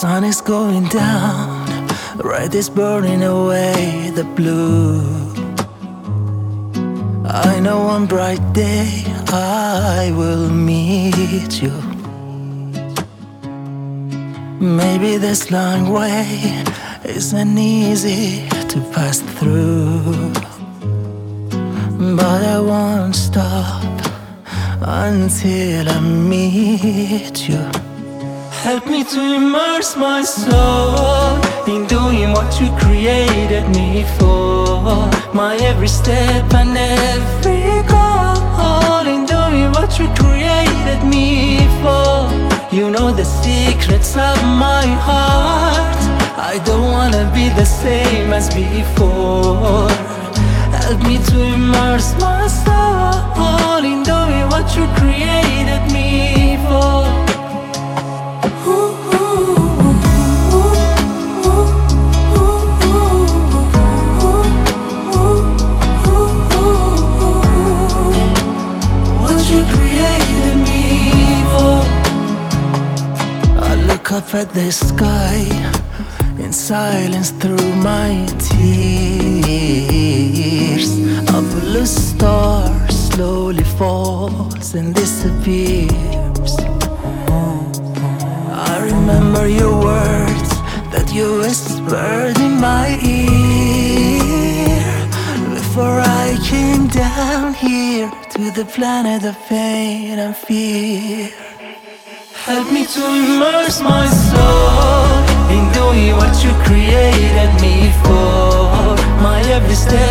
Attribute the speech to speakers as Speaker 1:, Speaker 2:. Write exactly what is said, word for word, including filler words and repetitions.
Speaker 1: sun is going down, red is burning away the blue. I know one bright day I will meet you. Maybe this long way isn't easy to pass through, but I won't stop until I meet you. Help me to immerse my soul in doing what you created me for. My every step and every goal in doing what you created me for. You know the secrets of my heart. I don't wanna be the same as before. Help me to immerse my soul in doing what you created me for. Up at the sky in silence through my tears. A blue star slowly falls and disappears. I remember your words that you whispered in my ear before I came down here to the planet of pain and fear. Help me to immerse my soul in doing what you created me for. My every step